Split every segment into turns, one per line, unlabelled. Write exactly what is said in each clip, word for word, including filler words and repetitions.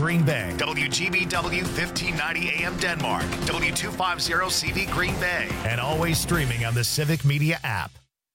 Green Bay. W G B W fifteen ninety A M Denmark. W two fifty C V Green Bay. And always streaming on the Civic Media app.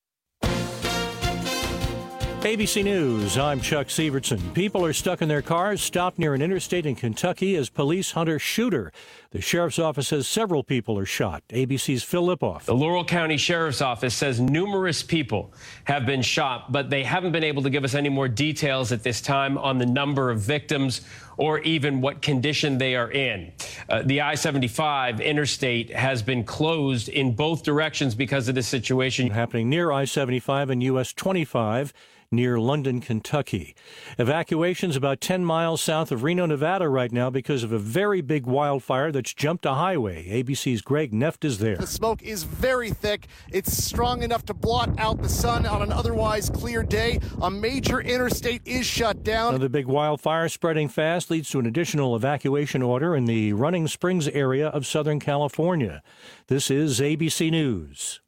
A B C News, I'm Chuck Sievertson. People are stuck in their cars, stopped near an interstate in Kentucky as police hunt a shooter. The sheriff's office says several people are shot. A B C's Phil Lipoff.
The Laurel County Sheriff's Office says numerous people have been shot, but they haven't been able to give us any more details at this time on the number of victims or even what condition they are in. Uh, the I seventy-five interstate has been closed in both directions because of this situation.
Happening near I seventy-five and U S twenty-five. Near London, Kentucky. Evacuations about ten miles south of Reno, Nevada right now because of a very big wildfire that's jumped a highway. A B C's Greg Neft is there.
The smoke is very thick. It's strong enough to blot out the sun on an otherwise clear day. A major interstate is shut down.
Another big wildfire spreading fast leads to an additional evacuation order in the Running Springs area of Southern California. This is A B C News.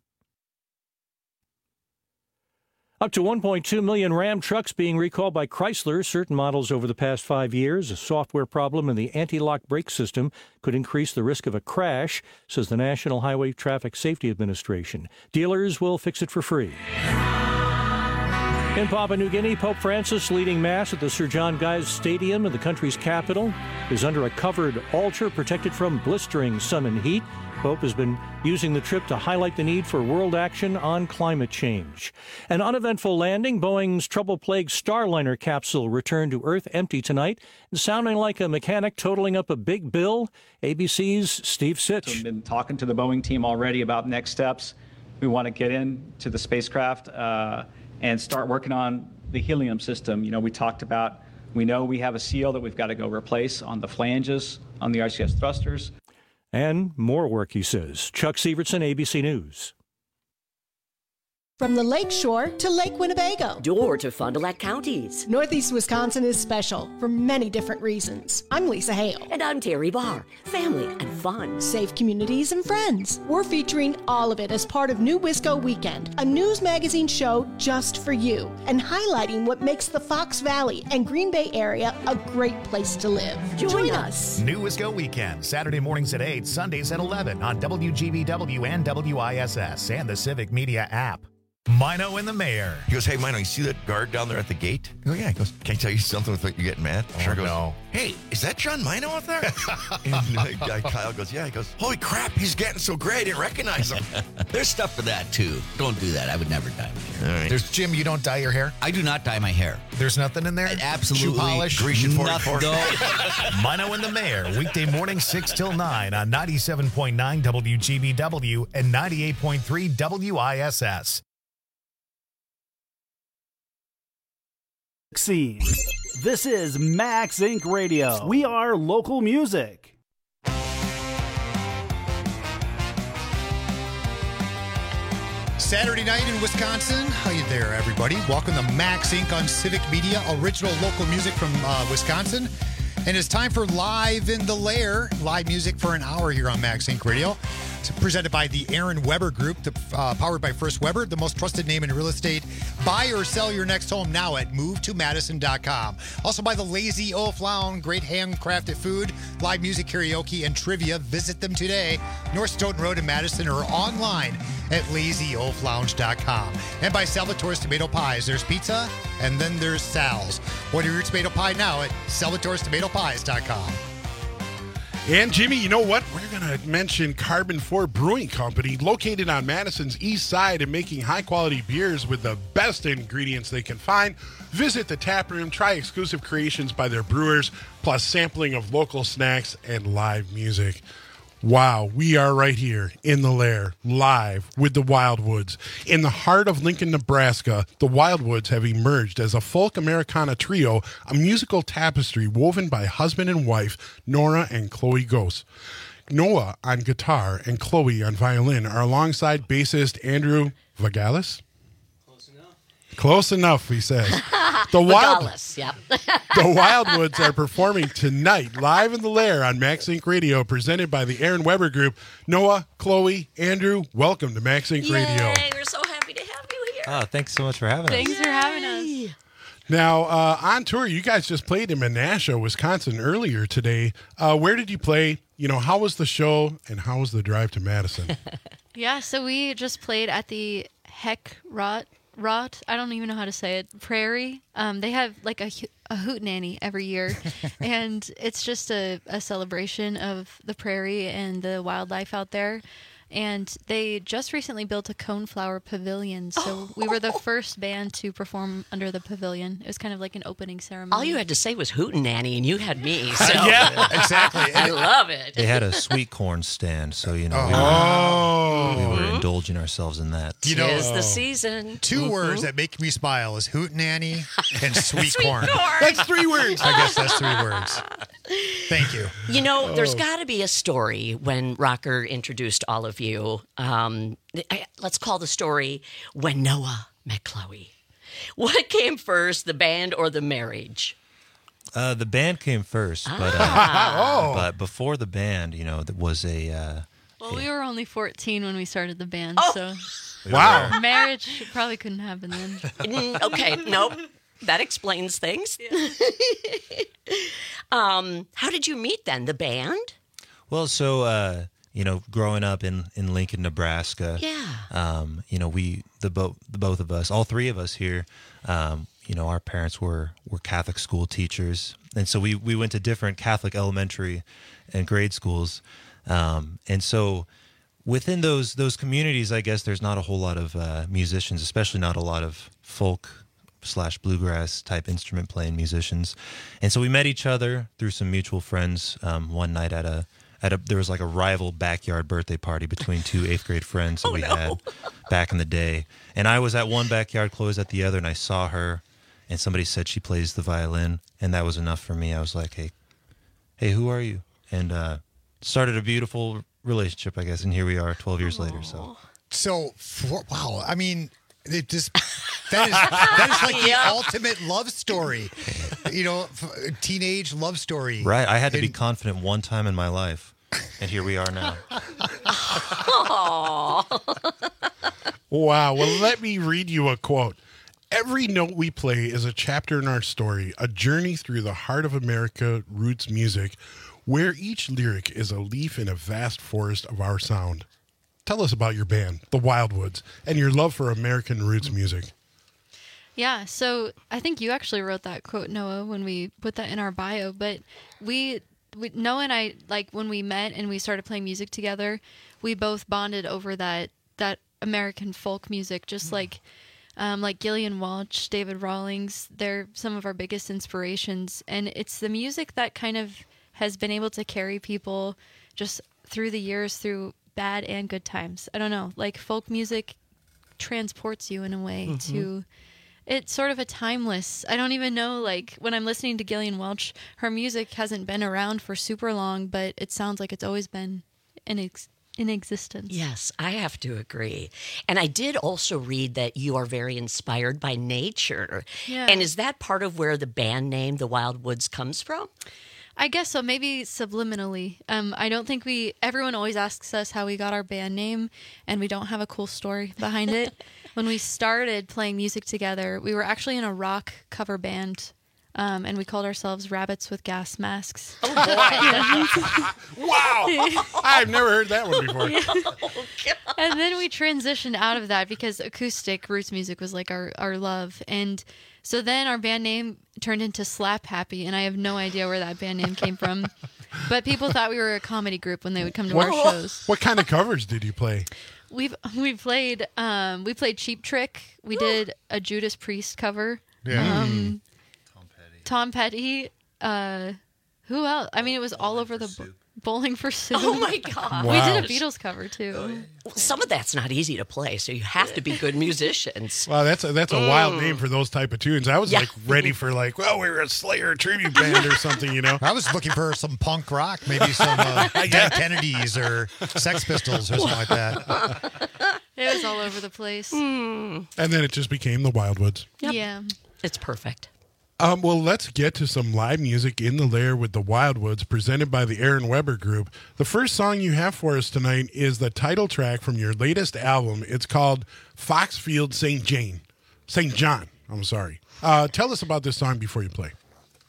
Up to one point two million Ram trucks being recalled by Chrysler, certain models over the past five years. A software problem in the anti-lock brake system could increase the risk of a crash, says the National Highway Traffic Safety Administration. Dealers will fix it for free. In Papua New Guinea, Pope Francis leading Mass at the Sir John Guy's Stadium in the country's capital is under a covered altar protected from blistering sun and heat. Pope has been using the trip to highlight the need for world action on climate change. An uneventful landing, Boeing's trouble-plagued Starliner capsule returned to Earth empty tonight, and sounding like a mechanic totaling up a big bill. A B C's Steve Sitch.
So I've been talking to the Boeing team already about next steps. We want to get into the spacecraft uh, and start working on the helium system. You know, we talked about, we know we have a seal that we've got to go replace on the flanges, on the R C S thrusters.
And more work, he says. Chuck Sievertson, A B C News.
From the Lake Shore to Lake Winnebago.
Door to Fond du Lac counties.
Northeast Wisconsin is special for many different reasons. I'm Lisa Hale.
And I'm Terry Barr. Family and fun.
Safe communities and friends. We're featuring all of it as part of New Wisco Weekend, a news magazine show just for you, and highlighting what makes the Fox Valley and Green Bay area a great place to live.
Join,
Join
us.
us.
New Wisco Weekend, Saturday mornings at eight, Sundays at eleven on W G B W and W I S S and the Civic Media app. Mino and the Mayor.
He goes, hey, Mino, you see that guard down there at the gate? I go, yeah. He goes, can I tell you something without you getting mad?
Oh,
sure goes,
no.
Hey, is that John Mino out there? And the guy Kyle goes, yeah. He goes, holy crap, he's getting so gray, I didn't recognize him.
There's stuff for that, too. Don't do that. I would never dye my hair.
All right.
There's Jim, you don't dye your hair?
I do not dye my hair.
There's nothing in there?
Absolutely.
Shoe polish?
Grecian
Nothing.
forty-four.
No.
Mino and the Mayor, weekday morning six till nine on ninety-seven point nine W G B W and ninety-eight point three W I S S.
This is Max Incorporated. Radio. We are local music.
Saturday night in Wisconsin. How you there, everybody? Welcome to Max Incorporated on Civic Media, original local music from uh, Wisconsin. And it's time for Live in the Lair, live music for an hour here on Max Incorporated Radio. It's presented by the Aaron Weber Group, the, uh, powered by First Weber, the most trusted name in real estate. Buy or sell your next home now at move to madison dot com. Also by the Lazy Oaf Lounge, great handcrafted food, live music, karaoke, and trivia. Visit them today, North Stoughton Road in Madison, or online at lazy oaf lounge dot com. And by Salvatore's Tomato Pies. There's pizza, and then there's Sal's. Order your tomato pie now at salvatore's tomato pies dot com.
And Jimmy, you know what? We're going to mention Carbon four Brewing Company, located on Madison's east side and making high-quality beers with the best ingredients they can find. Visit the tap room, try exclusive creations by their brewers, plus sampling of local snacks and live music. Wow, we are right here in the Lair, live with the Wildwoods. In the heart of Lincoln, Nebraska, the Wildwoods have emerged as a folk Americana trio, a musical tapestry woven by husband and wife, Nora and Chloe Gose. Noah on guitar and Chloe on violin are alongside bassist Andrew Vagalis. Close enough, he says. The Wild,
yep.
The Wildwoods are performing tonight, live in the Lair on Max Incorporated Radio, presented by the Aaron Weber Group. Noah, Chloe, Andrew, welcome to Max Incorporated Radio.
Yay, we're so happy to have you here.
Oh, thanks so much for having us.
Thanks for having us.
Now, uh, on tour, you guys just played in Menasha, Wisconsin earlier today. Uh, where did you play? You know, how was the show and how was the drive to Madison?
Yeah, so we just played at the Heck Rot, Rot, I don't even know how to say it, Prairie. Um, they have like a, a hootenanny every year, and it's just a, a celebration of the prairie and the wildlife out there. And they just recently built a coneflower pavilion, so we were the first band to perform under the pavilion. It was kind of like an opening ceremony.
All you had to say was hootenanny, and you had me. So.
Yeah, exactly.
I love it.
They had a sweet corn stand, so, you know, we,
Oh.
were, we were indulging ourselves in that.
You know,
Tis the season.
Two
Mhm.
words that make me smile is hootenanny and sweet,
Sweet
corn.
corn.
That's three words.
I guess that's three words. Thank you.
You know, there's
Oh.
got to be a story when Rocker introduced all of you. Um, I, let's call the story When Noah Met Chloe. What came first, the band or the marriage?
Uh, the band came first, but uh,
Ah.
but before the band, you know, there was a. Uh,
Well, we were only fourteen when we started the band,
Oh.
so
Wow.
marriage probably couldn't happen then.
Mm, okay, nope. That explains things. um, how did you meet then? The band?
Well, so uh, you know, growing up in, in Lincoln, Nebraska,
Yeah.
um, you know, we the both the both of us, all three of us here, um, you know, our parents were were Catholic school teachers, and so we we went to different Catholic elementary and grade schools, um, and so within those those communities, I guess there's not a whole lot of uh, musicians, especially not a lot of folk slash bluegrass type instrument playing musicians, and so we met each other through some mutual friends um, one night at a at a there was like a rival backyard birthday party between two eighth grade friends that
Oh,
we
no.
had back in the day, and I was at one backyard, Chloe was at the other, and I saw her, and somebody said she plays the violin, and that was enough for me. I was like, hey, hey, who are you? And uh, started a beautiful relationship, I guess, and here we are twelve years later. So,
So, for, wow, I mean, it just that is that is like
Yeah.
the ultimate love story, you know, f- teenage love story.
right, I had to be
And-
confident one time in my life, and here we are now.
Wow. Well, let me read you a quote. Every note we play is a chapter in our story, a journey through the heart of America roots music, where each lyric is a leaf in a vast forest of our sound. Tell us about your band, the Wildwoods, and your love for American roots music.
Yeah, so I think you actually wrote that quote, Noah, when we put that in our bio. But we, we Noah and I, like when we met and we started playing music together, we both bonded over that that American folk music, just like um, like Gillian Walsh, David Rawlings. They're some of our biggest inspirations, and it's the music that kind of has been able to carry people just through the years, through bad and good times. I don't know, like folk music transports you in a way
Mhm.
to. It's sort of a timeless. I don't even know, like, when I'm listening to Gillian Welch, her music hasn't been around for super long, but it sounds like it's always been in, ex- in existence.
Yes, I have to agree. And I did also read that you are very inspired by nature.
Yeah.
And is that part of where the band name, The Wildwoods, comes from?
I guess so, maybe subliminally. Um, I don't think we, everyone always asks us how we got our band name, and we don't have a cool story behind it. When we started playing music together, we were actually in a rock cover band, um, and we called ourselves Rabbits with Gas Masks.
Oh, boy.
Wow. I've never heard that one before.
And then we transitioned out of that because acoustic roots music was like our, our love. And so then our band name turned into Slap Happy, and I have no idea where that band name came from. But people thought we were a comedy group when they would come to our shows.
What kind of covers did you play?
We've we played um, we played Cheap Trick. We did a Judas Priest cover.
Yeah.
Um, Tom Petty. Uh, who else? I mean, it was all over the bo- Bowling for Soup.
Oh, my God.
We
Wow.
did a Beatles cover, too.
Well, some of that's not easy to play, so you have to be good musicians.
Wow, that's a, that's a wild name for those type of tunes. I was
Yeah.
like ready for like, well, we were a Slayer tribute band or something, you know.
I was looking for some punk rock, maybe some uh, Dead Kennedys or Sex Pistols or something like that.
It was all over the place.
And then it just became the Wildwoods.
Yep.
Yeah.
It's perfect.
Um, well, let's get to some live music in the lair with the Wildwoods, presented by the Aaron Weber Group. The first song you have for us tonight is the title track from your latest album. It's called Foxfield Saint Jane, Saint John. I'm sorry. Uh, tell us about this song before you play.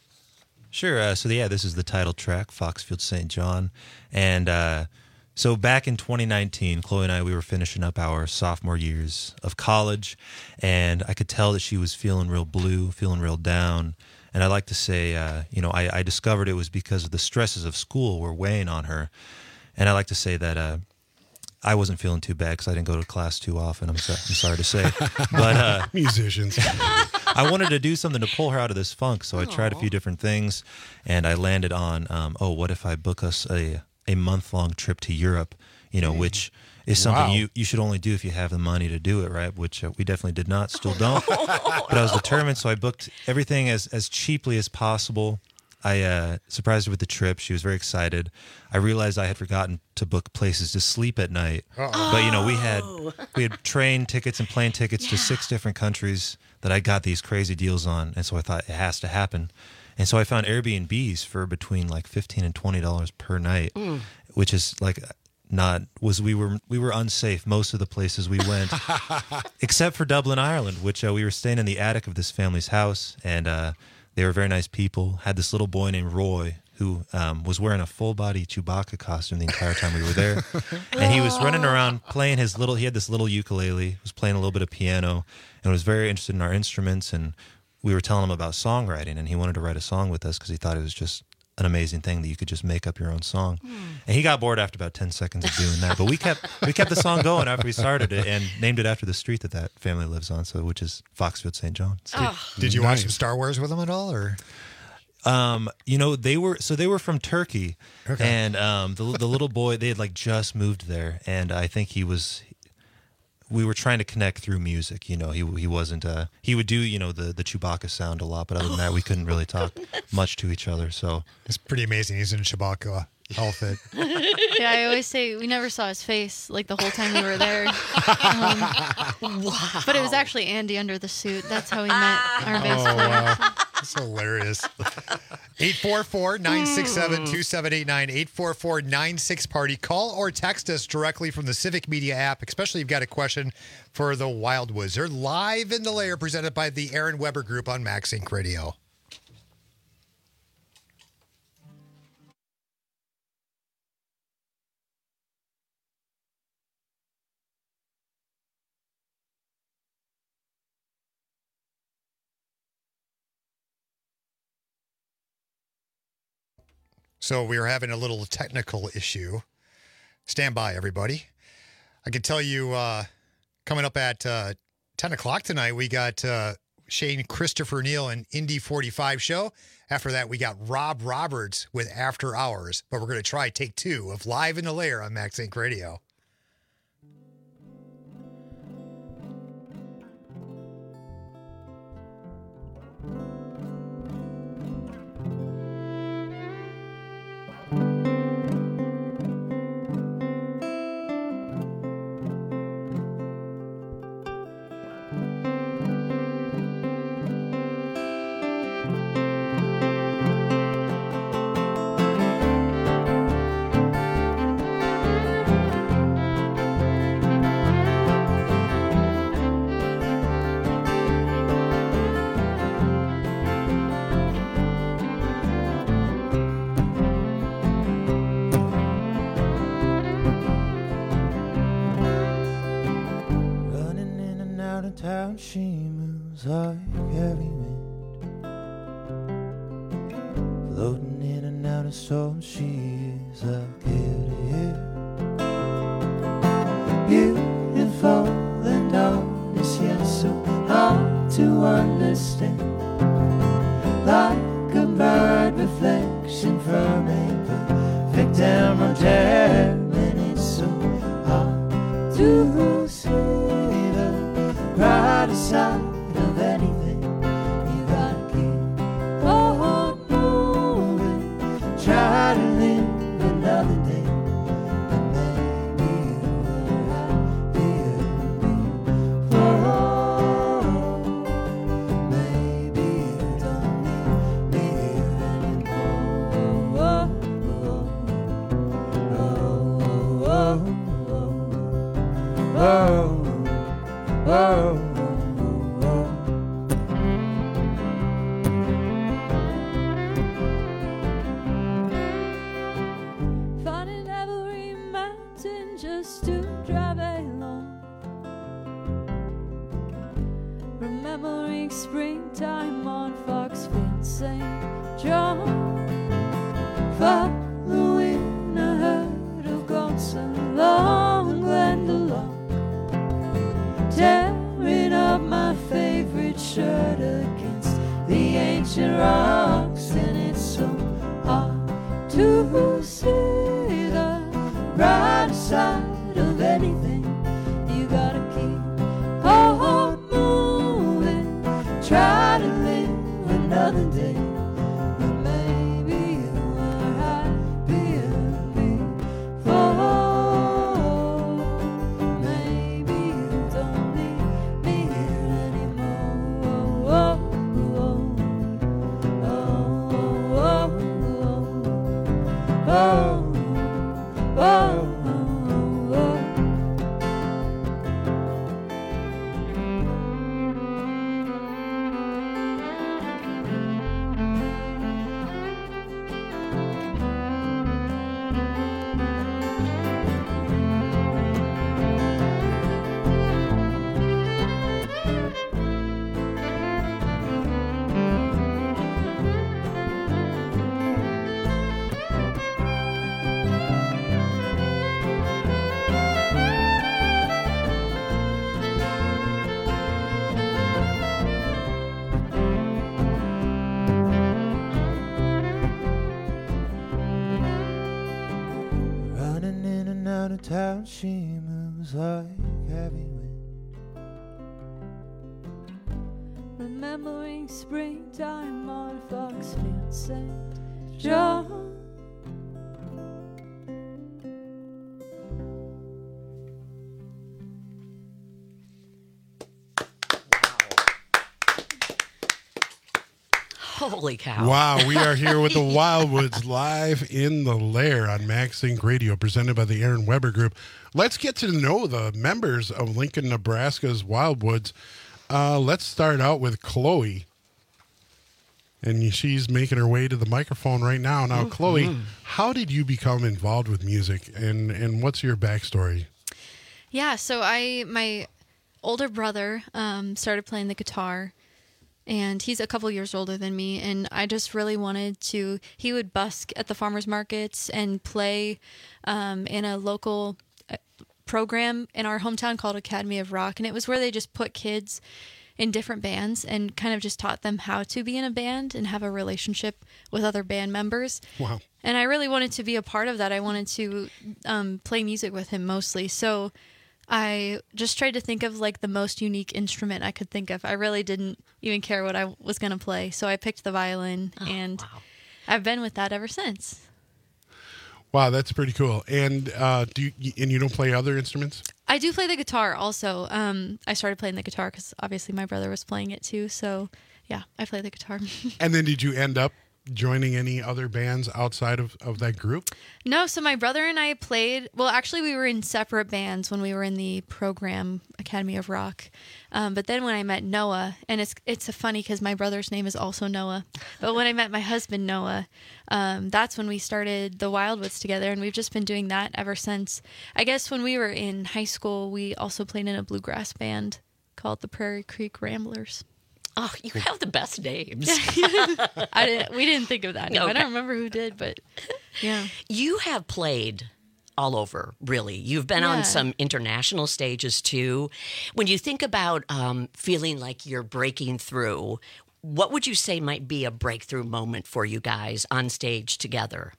Sure. Uh, so, yeah, this is the title track, Foxfield Saint John. And uh, so back in twenty nineteen, Chloe and I, we were finishing up our sophomore years of college, and I could tell that she was feeling real blue, feeling real down. And I like to say, uh, you know, I, I discovered it was because of the stresses of school were weighing on her. And I like to say that uh, I wasn't feeling too bad because I didn't go to class too often, I'm, so, I'm sorry to say. But uh,
musicians.
I wanted to do something to pull her out of this funk, so I tried a few different things, and I landed on, um, oh, what if I book us a, a month-long trip to Europe, you know, which is something
Wow.
you, you should only do if you have the money to do it, right? Which uh, we definitely did not, still don't. But I was determined, so I booked everything as, as cheaply as possible. I uh, surprised her with the trip. She was very excited. I realized I had forgotten to book places to sleep at night.
Uh-oh.
But, you know, we had we had train tickets and plane tickets to six different countries that I got these crazy deals on. And so I thought it has to happen. And so I found Airbnbs for between like fifteen and twenty dollars per night,
Mm.
which is like not was we were we were unsafe most of the places we went, except for Dublin, Ireland, which uh, we were staying in the attic of this family's house, and uh, they were very nice people. Had this little boy named Roy who um, was wearing a full body Chewbacca costume the entire time we were there, and he was running around playing his little. He had this little ukulele, was playing a little bit of piano, and was very interested in our instruments. And we were telling him about songwriting, and he wanted to write a song with us because he thought it was just an amazing thing that you could just make up your own song. And he got bored after about ten seconds of doing that. But we kept we kept the song going after we started it and named it after the street that that family lives on, so which is Foxfield Saint John.
Did, did you watch some Star Wars with them at all, or?
Um, you know, they were so they were from Turkey,
Okay.
and um, the the little boy, they had like just moved there, and I think he was. We were trying to connect through music. You know, he he wasn't. Uh, he would do you know the the Chewbacca sound a lot, but other than that, we couldn't really talk much to each other. So
it's pretty amazing. He's in a Chewbacca outfit.
Yeah, I always say we never saw his face like the whole time we were there. Um,
wow.
But it was actually Andy under the suit. That's how we met our bass
Oh,
player.
wow. That's hilarious. eight four four, nine six seven, two seven eight nine, eight four four, nine six party. Call or text us directly from the Civic Media app, especially if you've got a question for the Wild Wizard. Live in the Lair, presented by the Aaron Weber Group on Max Inc Radio. So we are having a little technical issue. Stand by, everybody. I can tell you, uh, coming up at uh, ten o'clock tonight, we got uh, Shane Christopher Neal and Indy forty-five show. After that, we got Rob Roberts with After Hours. But we're going to try take two of Live in the Lair on Max Inc Radio.
Running in and out of town, she moves like heavy wind. Floating in and out of storms, she is like here to here. Beautiful and honest, yet so hard to understand. Like a bird reflection from a perfect emerald gem, and it's so hard to see the brighter side of anything. You gotta keep on moving, try to live another day. springtime on Foxfield Saint John, following a herd of goats along Glendalough, tearing up my favorite shirt against the ancient rocks, and it's so hard to see the bright side of anything. You gotta keep on moving, try to live another day. But maybe you were happier before. Maybe you don't need me here anymore. Oh, oh, oh, oh, oh, oh, oh. Running in and out of town, she moves like heavy wind. Remembering springtime on Foxfield Saint John.
Holy cow.
Wow, we are here with the Wildwoods live in the Lair on Max Inc Radio, presented by the Aaron Weber Group. Let's get to know the members of Lincoln, Nebraska's Wildwoods. Uh, let's start out with Chloe. And she's making her way to the microphone right now. Now, mm-hmm. Chloe, how did you become involved with music, and, and what's your backstory?
Yeah, so I my older brother um, started playing the guitar, and he's a couple years older than me, and I just really wanted to, he would busk at the farmers markets and play um, in a local program in our hometown called Academy of Rock, and it was where they just put kids in different bands and kind of just taught them how to be in a band and have a relationship with other band members.
Wow.
And I really wanted to be a part of that. I wanted to um, play music with him mostly. So I just tried to think of like the most unique instrument I could think of. I really didn't even care what I was going to play. So I picked the violin, oh, and wow. I've been with that ever since.
Wow, that's pretty cool. And uh, do you, and you don't play other instruments?
I do play the guitar also. Um, I started playing the guitar because obviously my brother was playing it too. So yeah, I play the guitar.
And then did you end up joining any other bands outside of, of that group?
No, so my brother and I played, well, actually we were in separate bands when we were in the program Academy of Rock. Um, but then when I met Noah, and it's it's a funny because my brother's name is also Noah, but when I met my husband Noah, um, that's when we started the Wildwoods together, and we've just been doing that ever since. I guess when we were in high school, we also played in a bluegrass band called the Prairie Creek Ramblers.
Oh, you have the best names.
I didn't. We didn't think of that. No, okay. I don't remember who did, but yeah.
You have played all over, really. You've been
yeah.
on some international stages too. When you think about um, feeling like you're breaking through, what would you say might be a breakthrough moment for you guys on stage together?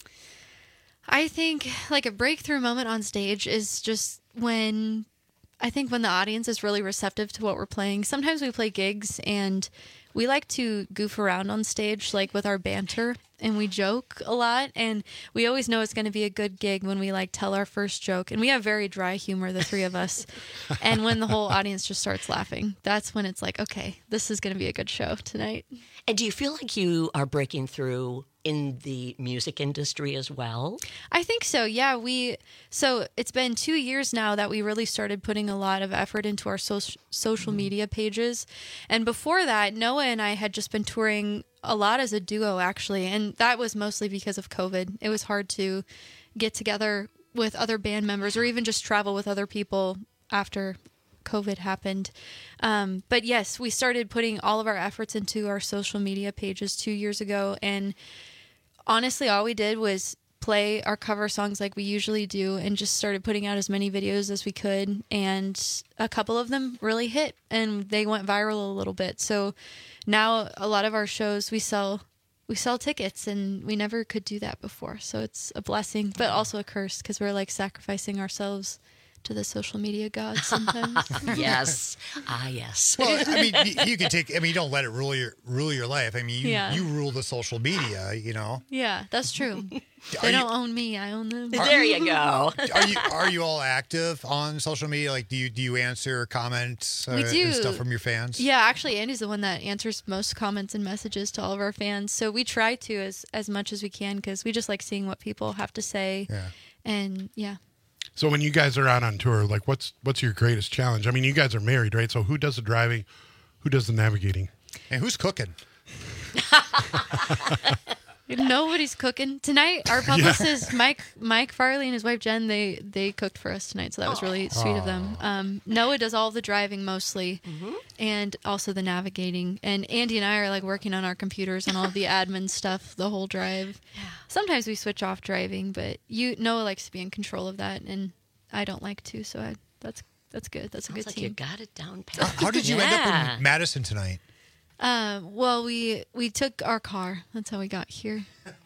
I think like a breakthrough moment on stage is just when. I think when the audience is really receptive to what we're playing. Sometimes we play gigs and we like to goof around on stage, like with our banter, and we joke a lot, and we always know it's going to be a good gig when we like tell our first joke, and we have very dry humor, the three of us. And when the whole audience just starts laughing, that's when it's like, okay, this is going to be a good show tonight.
And do you feel like you are breaking through in the music industry as well?
I think so. Yeah, we so it's been two years now that we really started putting a lot of effort into our so- social media pages. And before that, Noah and I had just been touring a lot as a duo, actually, and that was mostly because of COVID. It was hard to get together with other band members or even just travel with other people after COVID happened. Um, but yes, we started putting all of our efforts into our social media pages two years ago. And honestly, all we did was play our cover songs like we usually do and just started putting out as many videos as we could. And a couple of them really hit and they went viral a little bit. So now a lot of our shows, we sell we sell tickets, and we never could do that before. So it's a blessing, but also a curse, because we're like sacrificing ourselves to the social media gods sometimes.
Yes. Ah, yes.
Well, I mean, you, you can take. I mean, you don't let it rule your rule your life. I mean, you
Yeah.
you rule the social media. You know.
Yeah, that's true.
Are
They
you-
don't own me. I own them.
There you go.
Are you are you all active on social media? Like, do you do you answer comments uh,
We do.
and stuff from your fans?
Yeah, actually, Andy's the one that answers most comments and messages to all of our fans. So we try to as as much as we can, because we just like seeing what people have to say.
Yeah.
And yeah.
So when you guys are out on tour, like what's what's your greatest challenge? I mean, you guys are married, right? So who does the driving? Who does the navigating?
And who's cooking?
Nobody's cooking tonight. Our publicist Mike Mike Farley and his wife Jen, they they cooked for us tonight, so that was really sweet of them. Um, Noah does all the driving mostly, and also the navigating. And Andy and I are like working on our computers on all the admin stuff the whole drive. Sometimes we switch off driving, but you Noah likes to be in control of that, and I don't like to. So I, that's that's good. That's a
Sounds
good
like
team.
you got it down pat.
How did you end up
Yeah.
in Madison tonight?
Uh, well, we we took our car. That's how we got here.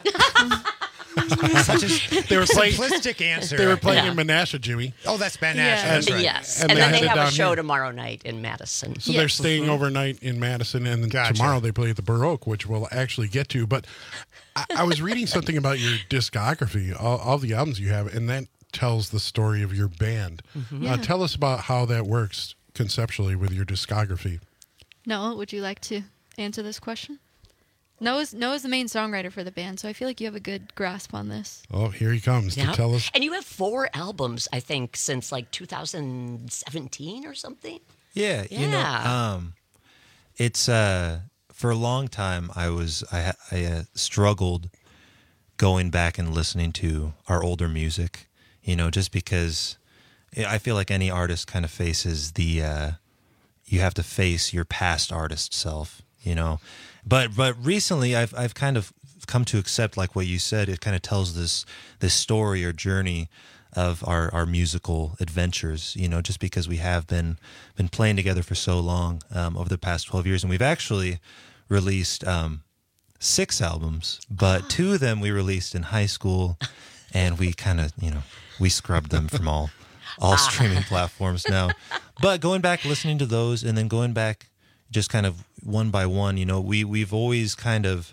Such a
They were playing
simplistic answer.
They were playing
Yeah.
in Menasha, Jimmy.
Oh, that's Menasha.
Yeah.
That's right.
Yes.
And
And,
they
then
headed
they have a
down
show
here.
tomorrow night in Madison.
So they're
Yes.
staying overnight in Madison, and then
Gotcha.
tomorrow they play at the Baroque, which we'll actually get to. But I, I was reading something about your discography, all, all the albums you have, and that tells the story of your band.
Mm-hmm.
Uh, tell us about how that works conceptually with your discography.
Noah, would you like to answer this question? Noah's Noah's the main songwriter for the band, so I feel like you have a good grasp on this.
Oh, here he comes
Yeah.
to tell us.
And you have four albums, I think, since like two thousand seventeen or something.
Yeah, you know,
Yeah.
um, it's uh, for a long time I was I, ha- I uh, struggled going back and listening to our older music, you know, just because I feel like any artist kind of faces the uh, you have to face your past artist self, you know. But but recently I've I've kind of come to accept, like what you said, it kind of tells this this story or journey of our, our musical adventures, you know, just because we have been been playing together for so long um, over the past twelve years. And we've actually released um, six albums, but two of them we released in high school, and we kind of, you know, we scrubbed them from all all streaming platforms now. But going back, listening to those, and then going back just kind of one by one, you know, we, we've always kind of,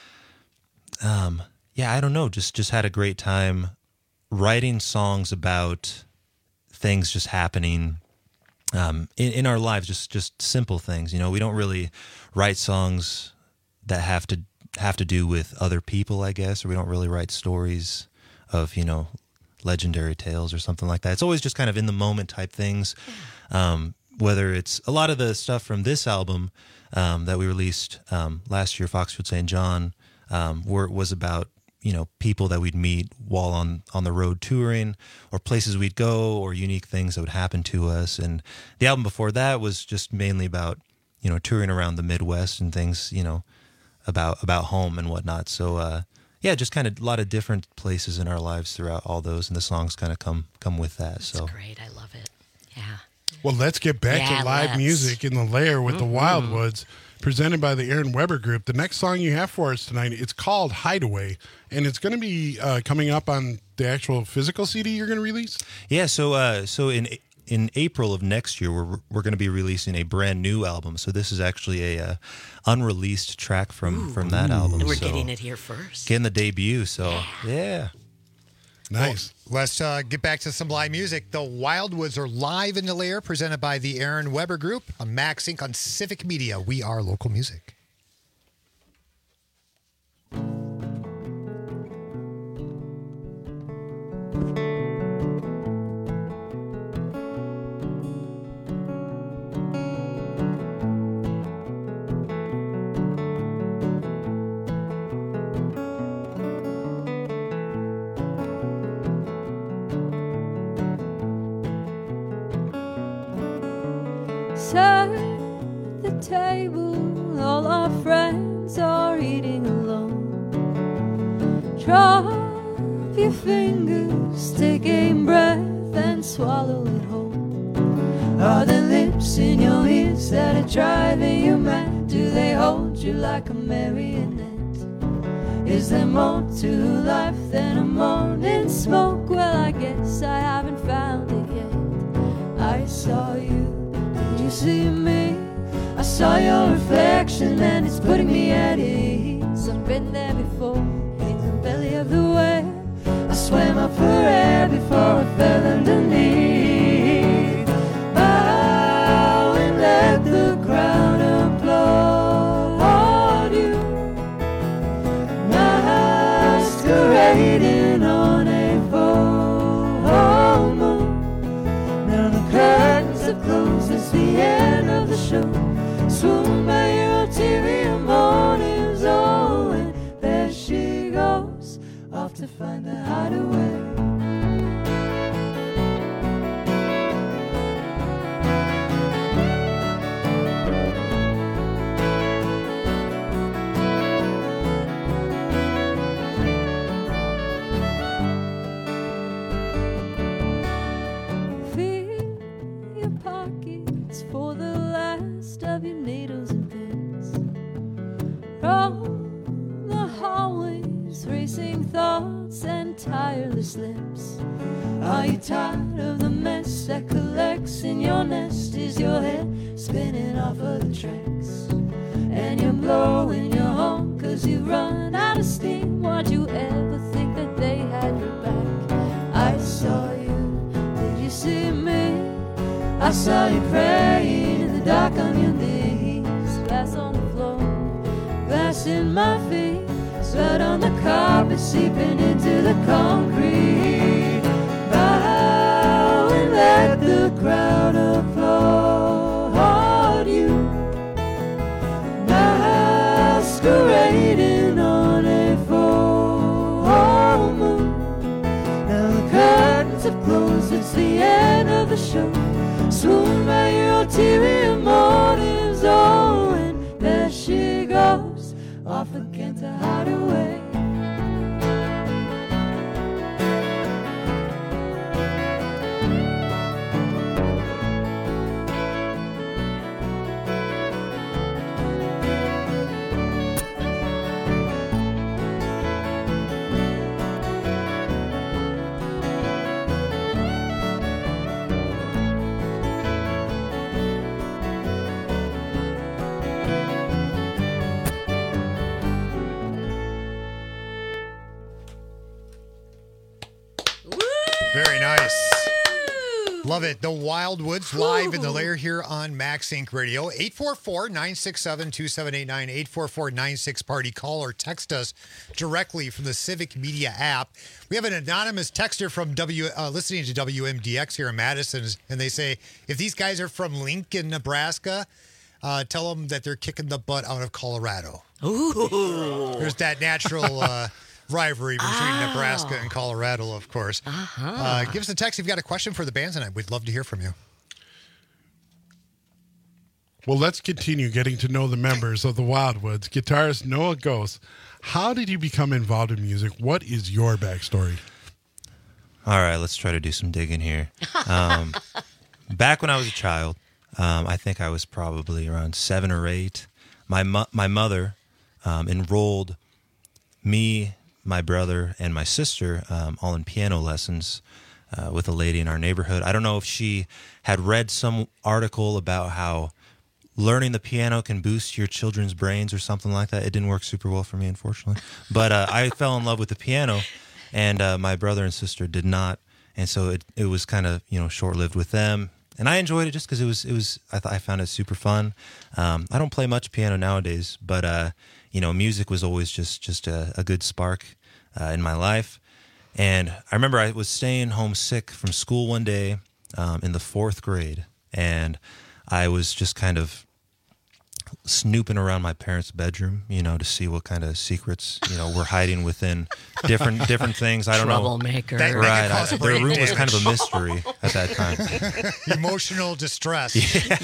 um, yeah, I don't know, just, just had a great time writing songs about things just happening um, in, in our lives, just, just simple things. You know, we don't really write songs that have to have to do with other people, I guess, or we don't really write stories of, you know, legendary tales or something like that. It's always just kind of in the moment type things. Um, whether it's a lot of the stuff from this album um, that we released um, last year, Foxfield Saint John, um, where it was about, you know, people that we'd meet while on, on the road touring, or places we'd go, or unique things that would happen to us. And the album before that was just mainly about, you know, touring around the Midwest and things, you know, about about home and whatnot. So uh, yeah, just kind of a lot of different places in our lives throughout all those, and the songs kind of come come with that.
That's
so
great. I love it. Yeah.
Well, let's get back
Yeah,
to live
let's.
music in the Lair with
Mhm.
the Wildwoods, presented by the Aaron Weber Group. The next song you have for us tonight, it's called Hideaway, and it's going to be uh, coming up on the actual physical C D you're going to release?
Yeah, so uh, so in in April of next year, we're we're going to be releasing a brand new album. So this is actually a uh, unreleased track from from that album.
And we're
So
getting it here first.
getting the debut. So yeah.
Nice.
Well, let's uh, get back to some live music. The Wildwoods are live in the Lair, presented by the Aaron Weber Group on Max Inc on Civic Media. We are local music.
at the table, all our friends are eating alone. Drop your fingers, take a breath and swallow it whole. Are the lips in your ears that are driving you mad? Do they hold you like a marionette? Is there more to life than a morning smoke? Well, I guess I haven't found it yet. I saw you, did you see me? I saw your reflection and it's putting me at ease. I've been there before, in the belly of the whale. I swam up for air before I fell underneath. Bow and let the crowd applaud you, masquerading on a full moon. Now the curtains have closed, it's the end of the show. Swoon by your T V mornings, oh, and there she goes, off to find the hideaway. Fill your pockets for the last of your needles and pins. Roam the hallways, racing thoughts and tireless lips. Are you tired of the mess that collects in your nest? Is your head spinning off of the tracks? And you're blowing your horn cause you've run out of steam. Why'd you ever think that they had your back? I saw you, did you see me? I saw you praying in the dark on your knees. Glass on the floor, glass in my feet, blood on the carpet seeping into the concrete. Bow and let the crowd applaud you, masquerading on a full moon. Now the curtains have closed, it's the end of the show. Swoon by your T V mornings, oh, and there she goes, off again to hide away.
Very nice. Love it. The Wildwoods live in the lair here on Max Inc Radio. eight four four, nine six seven, two seven eight nine, eight four four, nine six party. Call or text us directly from the Civic Media app. We have an anonymous texter from W uh, listening to W M D X here in Madison, and they say, if these guys are from Lincoln, Nebraska, uh, tell them that they're kicking the butt out of Colorado.
Ooh.
There's that natural... Uh, rivalry between
Oh.
Nebraska and Colorado, of course.
Uh-huh.
Uh, give us a text if you've got a question for the band tonight. We'd love to hear from you.
Well, let's continue getting to know the members of the Wildwoods. Guitarist Noah Ghost, how did you become involved in music? What is your backstory?
All right, let's try to do some digging here. Um, back when I was a child, um, I think I was probably around seven or eight, my, mo- my mother um, enrolled me, my brother, and my sister um, all in piano lessons uh, with a lady in our neighborhood. I don't know if she had read some article about how learning the piano can boost your children's brains or something like that. It didn't work super well for me, unfortunately. But uh, I fell in love with the piano, and uh, my brother and sister did not. And so it, it was kind of, you know, short-lived with them. And I enjoyed it just because it was, it was, I thought I found it super fun. Um, I don't play much piano nowadays, but, uh, you know, music was always just, just a, a good spark uh, in my life. And I remember I was staying home sick from school one day um, in the fourth grade, and I was just kind of snooping around my parents' bedroom, you know, to see what kind of secrets, you know, we're hiding within different different things. I don't
Troublemaker.
know.
That- that
Right.
could cause
I,
a
their
brain
room was kind of a
damage.
mystery at that time.
Emotional distress.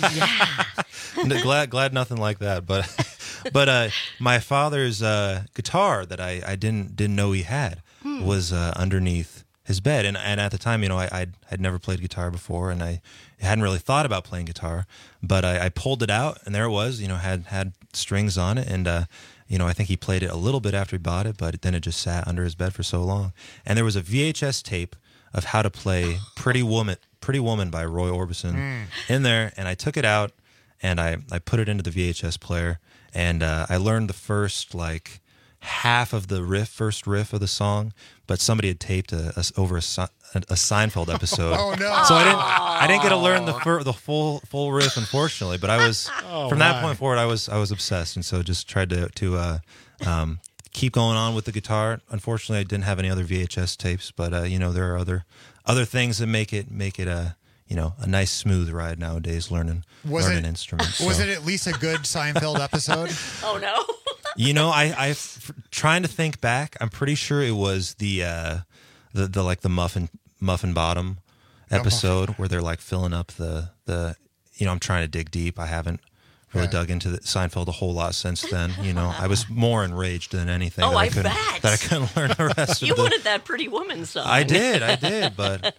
N- glad glad nothing like that. But but uh, my father's uh, guitar that I, I didn't didn't know he had
Hmm.
was uh, underneath his bed, and and at the time, you know, I I'd, I'd never played guitar before, and I hadn't really thought about playing guitar, but I, I pulled it out, and there it was, you know, had had strings on it, and uh, you know, I think he played it a little bit after he bought it, but then it just sat under his bed for so long, and there was a V H S tape of how to play "Pretty Woman," "Pretty Woman" by Roy Orbison
Mm.
in there, and I took it out and I I put it into the V H S player, and uh, I learned the first like half of the riff, first riff of the song, but somebody had taped a, a over a, Se- a Seinfeld episode.
Oh, no.
So I didn't I didn't get to learn the fir- the full full riff, unfortunately. But I was
Oh,
from that
my.
point forward, I was I was obsessed, and so just tried to to uh, um, keep going on with the guitar. Unfortunately, I didn't have any other V H S tapes, but uh, you know, there are other other things that make it make it a you know a nice smooth ride nowadays. Learning
Was
learning
it-
instruments.
Was
so.
it at least a good Seinfeld episode?
Oh no.
You know, I, I, f- trying to think back. I'm pretty sure it was the, uh, the, the like the muffin, muffin bottom episode where they're like filling up the, the. You know, I'm trying to dig deep. I haven't really
Yeah.
dug into the Seinfeld a whole lot since then. You know, I was more enraged than anything.
Oh,
that I,
I
couldn't,
bet.
that I couldn't learn the rest
You
of the.
wanted that Pretty Woman song.
I did, I did, but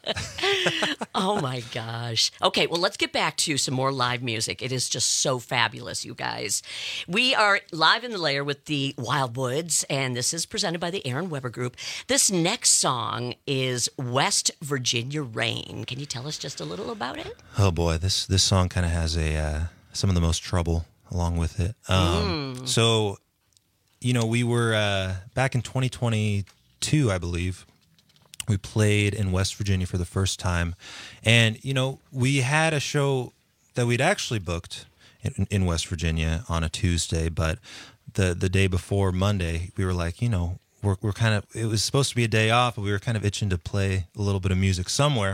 Oh my gosh. Okay, well, let's get back to some more live music. It is just so fabulous, you guys. We are live in the lair with the Wildwoods, and this is presented by the Aaron Weber Group. This next song is West Virginia Rain. Can you tell us just a little about it?
oh boy, this this song kind of has a uh, some of the most trouble along with it. Um,
Mm.
So, you know, we were uh, back in twenty twenty-two, I believe. We played in West Virginia for the first time, and you know, we had a show that we'd actually booked in, in West Virginia on a Tuesday, but the the day before Monday, we were like, you know, we're we're kind of it was supposed to be a day off, but we were kind of itching to play a little bit of music somewhere.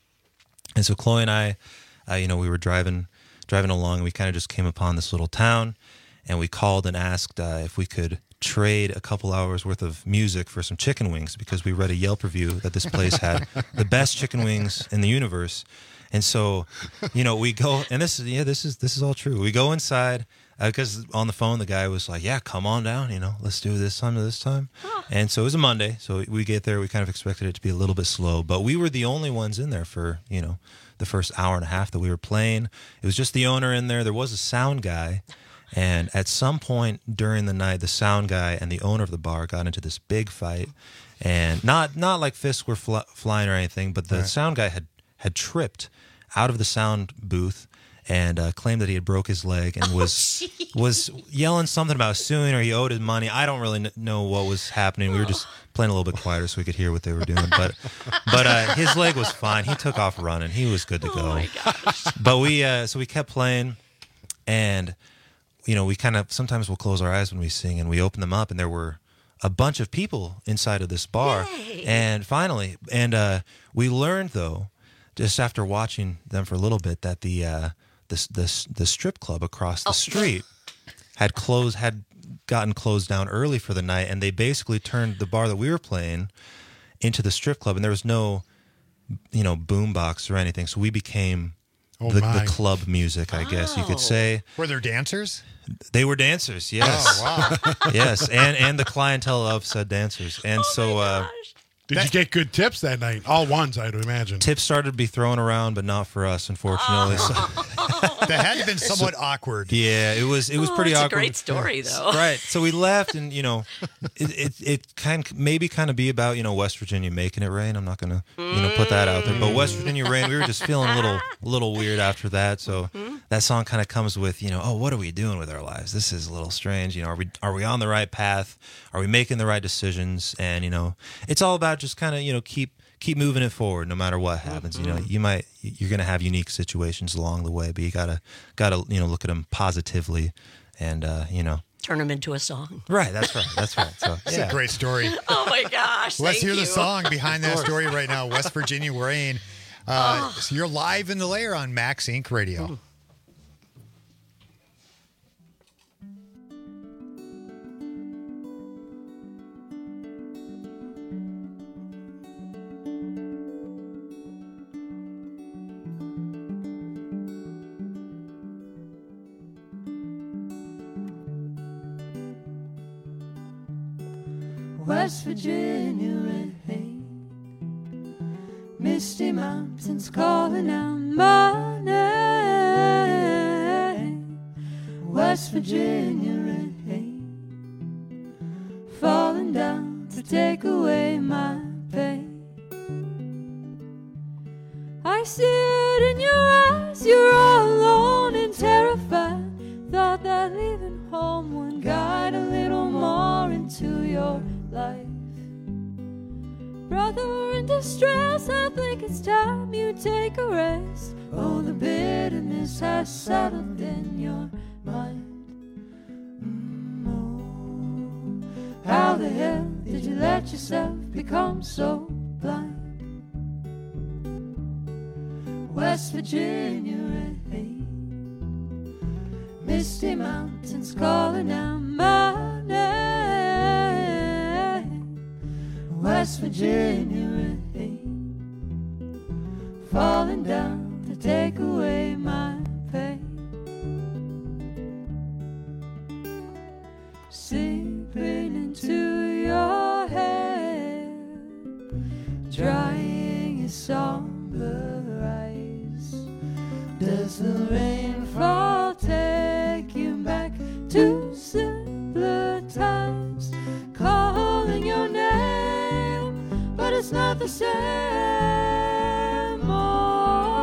And so Chloe and I, uh, you know, we were driving driving along, and we kind of just came upon this little town, and we called and asked uh, if we could trade a couple hours worth of music for some chicken wings, because we read a Yelp review that this place had the best chicken wings in the universe. And so, you know, we go, and this is yeah, this is this is all true. We go inside because on the phone the guy was like, "Yeah, come on down, you know, let's do this time to this time." And so it was a Monday, so we get there. We kind of expected it to be a little bit slow, but we were the only ones in there for you know the first hour and a half that we were playing. It was just the owner in there. There was a sound guy. And at some point during the night, the sound guy and the owner of the bar got into this big fight, and not not like fists were fl- flying or anything, but the
Right.
sound guy had had tripped out of the sound booth and uh, claimed that he had broke his leg and was was yelling something about suing or he owed his money. I don't really kn- know what was happening. We were just playing a little bit quieter so we could hear what they were doing. But but uh, his leg was fine. He took off running. He was good to go.
Oh my gosh.
But we uh, so we kept playing, and you know we kind of sometimes we'll close our eyes when we sing, and we open them up, and there were a bunch of people inside of this bar.
Yay.
And finally, and uh, we learned though, just after watching them for a little bit, that the uh, this this the strip club across the
Oh.
street had closed had gotten closed down early for the night, and they basically turned the bar that we were playing into the strip club, and there was no you know boom box or anything, so we became
Oh,
the,
my.
the club music, I guess you could say.
Were there dancers?
They were dancers, yes.
Oh, wow.
Yes, and and the clientele of said dancers. And so uh,
Did you get good tips that night? All ones, I'd imagine.
tips started to be thrown around, but not for us, unfortunately. So,
That had to have been somewhat awkward.
yeah, it was it was
Oh,
pretty
it's a
awkward.
great story, though.
Right. So we left, and you know, it it, it kind maybe kind of be about you know West Virginia making it rain. I'm not gonna you know put that out there, but West Virginia rain. We were just feeling a little a little weird after that. So that song kind of comes with you know, oh, what are we doing with our lives? This is a little strange. You know, are we are we on the right path? Are we making the right decisions? And you know, it's all about just kind of you know keep. keep moving it forward no matter what happens. You know, you might you're going to have unique situations along the way, but you gotta gotta you know look at them positively, and uh, you know.
Turn them into a song.
Right, that's right, that's right. So
It's
yeah.
a great story.
Oh my gosh.
Let's
thank
hear
you.
the song behind that story right now. West Virginia Rain. Uh, so you're live in the lair on Max Inc Radio.
West Virginia rain, misty mountains calling out my name. West Virginia rain, falling down to take away my pain. I see it in your eyes, you're all alone and terrified. Thought that leaving home would guide a little more into your life. Brother in distress, I think it's time you take a rest. Oh, the bitterness has settled in your mind. Mm, oh, how the hell did you let yourself become so blind? West Virginia rain, misty mountains calling out my name. West Virginia rain, falling down to take away my pain. Seeping into your hair, drying your somber eyes. Does the rainfall take you back to simpler times? Calling your name, but it's not the same. Oh.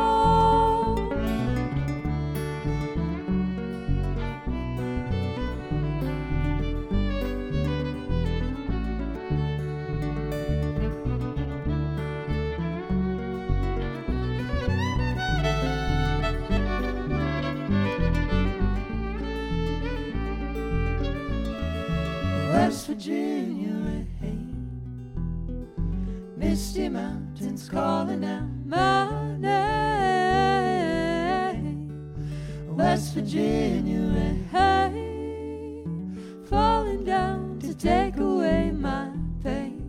West Virginia rain, misty mountains calling out my name. West Virginia rain, falling down to take away my pain.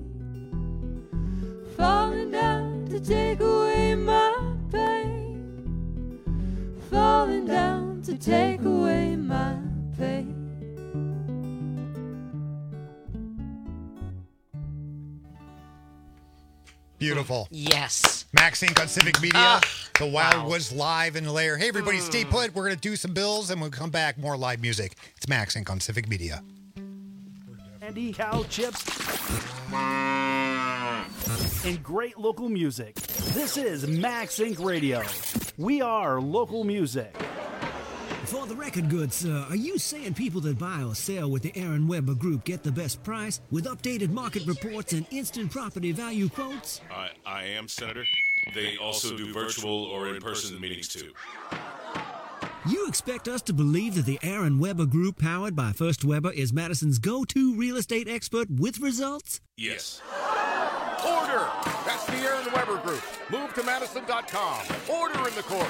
Falling down to take away my pain. Falling down to take away my pain.
Beautiful.
Yes.
Max Inc on Civic Media.
Ah,
the Wild
wow.
Woods live in the lair. Hey, everybody, mm. stay put. We're going to do some bills, and we'll come back. More live music. It's Max Inc on Civic Media.
Candy, cow chips, and great local music. This is Max Inc Radio. We are local music.
For the record, good sir, are you saying people that buy or sell with the Aaron Weber Group get the best price with updated market reports and instant property value quotes?
I, I am, Senator. They also do virtual or in-person meetings, too.
You expect us to believe that the Aaron Weber Group, powered by First Weber, is Madison's go-to real estate expert with results?
Yes.
Order! That's the Aaron Weber Group. Move to Madison dot com. Order in the court.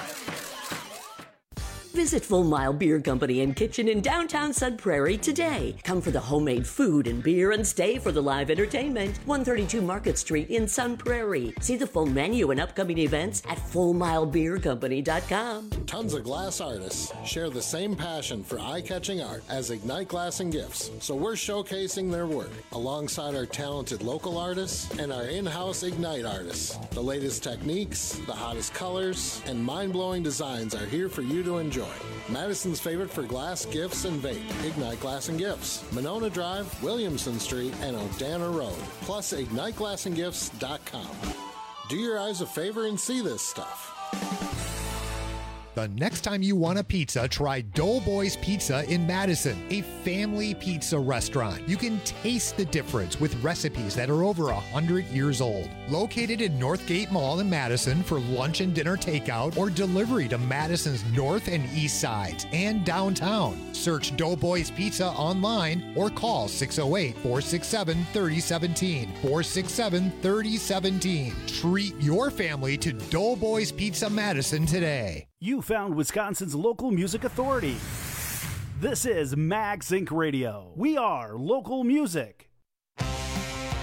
Visit Full Mile Beer Company and Kitchen in downtown Sun Prairie today. Come for the homemade food and beer and stay for the live entertainment. one thirty-two Market Street in Sun Prairie. See the full menu and upcoming events at full mile beer company dot com.
Tons of glass artists share the same passion for eye-catching art as Ignite Glass and Gifts, so we're showcasing their work alongside our talented local artists and our in-house Ignite artists. The latest techniques, the hottest colors, and mind-blowing designs are here for you to enjoy. Madison's favorite for glass, gifts, and vape. Ignite Glass and Gifts. Monona Drive, Williamson Street, and Odana Road. Plus, ignite glass and gifts dot com. Do your eyes a favor and see this stuff.
The next time you want a pizza, try Doughboys Pizza in Madison, a family pizza restaurant. You can taste the difference with recipes that are over one hundred years old. Located in Northgate Mall in Madison for lunch and dinner takeout or delivery to Madison's north and east sides and downtown. Search Doughboys Pizza online or call six oh eight, four six seven, three oh one seven, four six seven, three oh one seven. Treat your family to Doughboys Pizza Madison today.
You found Wisconsin's local music authority. This is Max Inc Radio. We are local music.
Ah,